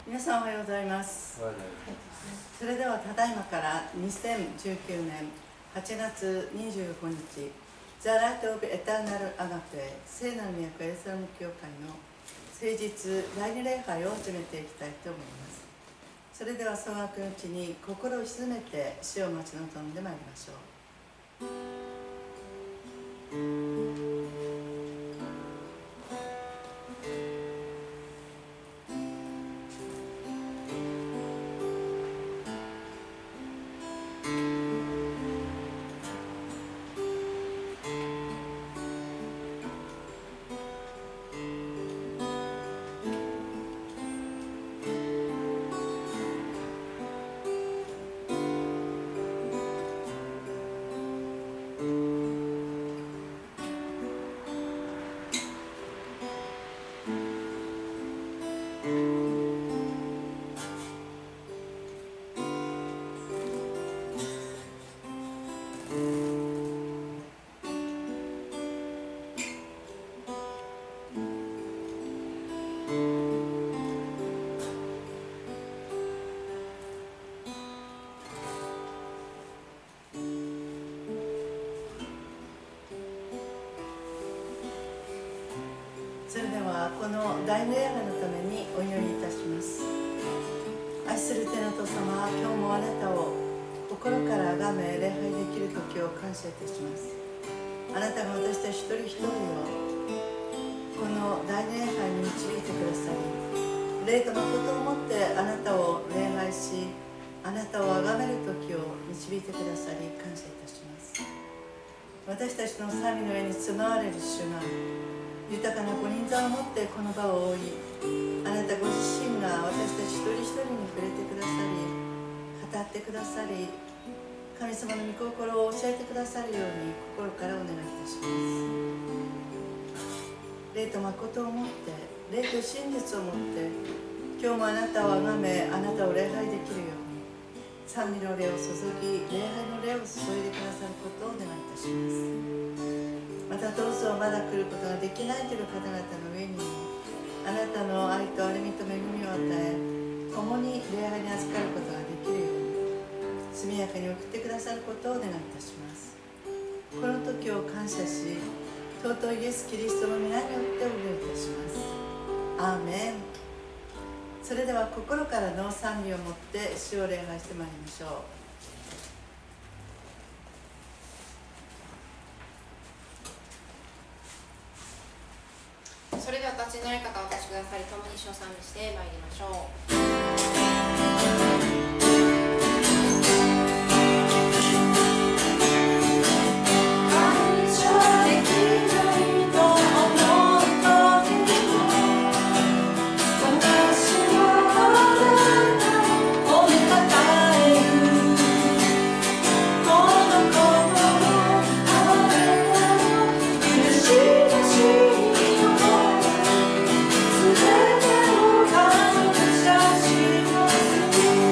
皆さんおはようございます。それではただいまから2019年8月25日、The Light of Eternal Agape 聖なる都エルサレム教会の聖日第2礼拝を始めていきたいと思います。それではそのうちに心を静めて主を待ち望んでまいりましょう。それではこの第2礼拝のためにお祈りいたします。愛する天の父様、今日もあなたを心から崇め礼拝できる時を感謝いたします。あなたが私たち一人一人をこの第2礼拝に導いてくださり、霊と誠をもってあなたを礼拝し、あなたを崇める時を導いてくださり感謝いたします。私たちの賛美の上に備われる主が豊かなご人座を持ってこの場を覆い、あなたご自身が私たち一人一人に触れてくださり、語ってくださり、神様の御心を教えてくださるように心からお願いいたします。霊と誠をもって、霊と真実をもって今日もあなたを崇め、あなたを礼拝できるように賛美の霊を注ぎ、礼拝の霊を注いでくださることをお願いいたします。またどうぞまだ来ることができないという方々の上にもあなたの愛と憐れみと恵みを与え、共に礼拝に預かることができるように速やかに送ってくださることをお願いいたします。この時を感謝し、尊いイエス・キリストの皆によってお祈りいたします。アーメン。それでは心からの賛美をもって主を礼拝してまいりましょう。 それでは立ちになり方をお立ちくださり、共に主を賛美してまいりましょう。 全てを感謝します。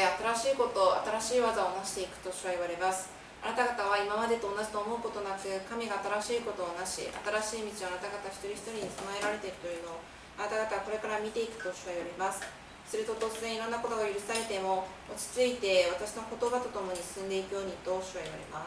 新しいこと、新しい技をなしていくと主は言われます。あなた方は今までと同じと思うことなく、神が新しいことをなし、新しい道をあなた方一人一人に備えられているというのを、あなた方はこれから見ていくと主は言われます。すると突然いろんなことが許されても、落ち着いて私の言葉とともに進んでいくようにと主は言われます。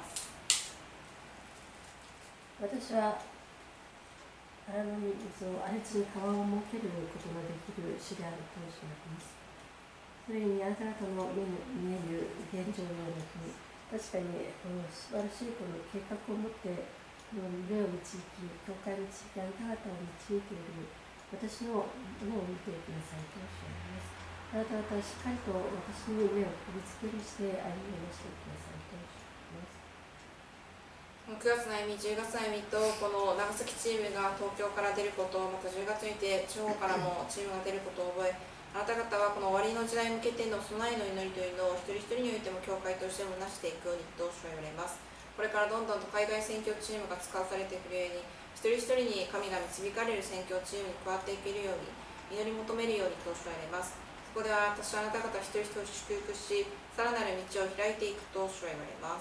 私は荒野に水を荒れ地に川を設けることのできる主であると主は言います。それにあなた方の目に見える現状のような国、確かにこの素晴らしいこの計画を持ってこの霊を導き、教会を導き、あなた方を導いている私の目を見ていきなさいと主は言います。あなた方はしっかりと私に目を振り付けにして歩みをしていきなさいと主は言います。 9月の歩み、10月の歩みとこの長崎チームが東京から出ること、また10月にて地方からもチームが出ることを覚え、あなた方はこの終わりの時代に向けての備えの祈りというのを一人一人においても教会としてもなしていくようにと主は言われます。これからどんどんと海外宣教チームが使わされてくるように、一人一人に神が導かれる宣教チームに加わっていけるように祈り求めるようにと主は言われます。そこでは私はあなた方一人一人を祝福し、さらなる道を開いていくと主は言われます。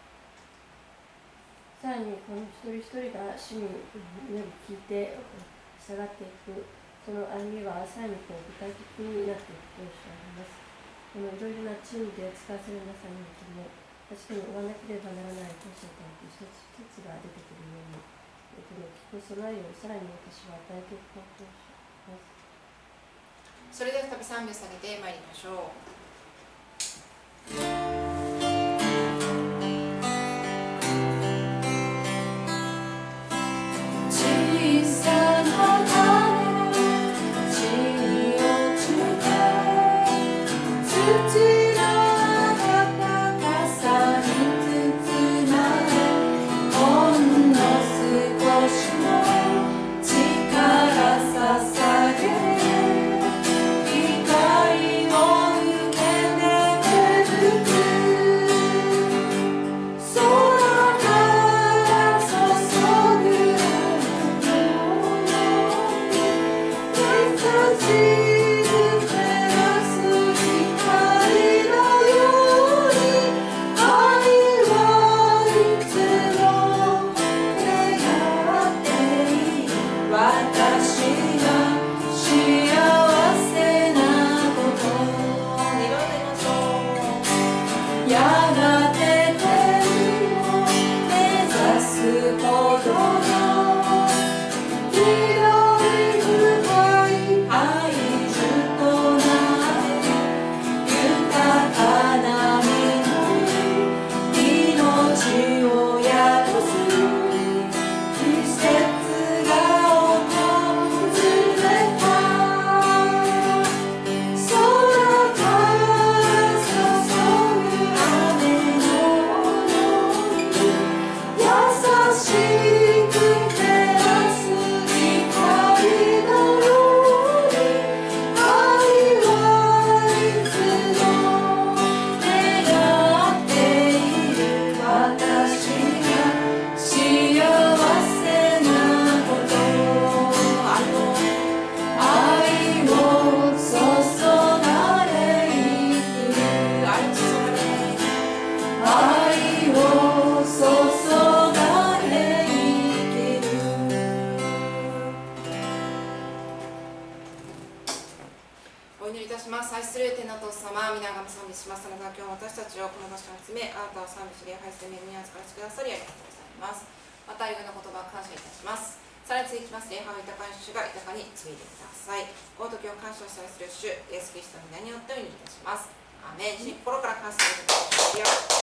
さらにこの一人一人が主に祈り聞いて従っていくその歩みはさらに具体的になっていくと主は言います。このいろいろなチームで使わせる皆さんにおいても確かに追わなければならない当社と一つ一つが出てくるようにこの聞く備えをさらに私は与えていこうとします。 それでは再び賛美を下げてまいりましょう。この時を感謝したりする主イエス・キリストの皆によってお祈りいたします。アーメン。心から感謝することを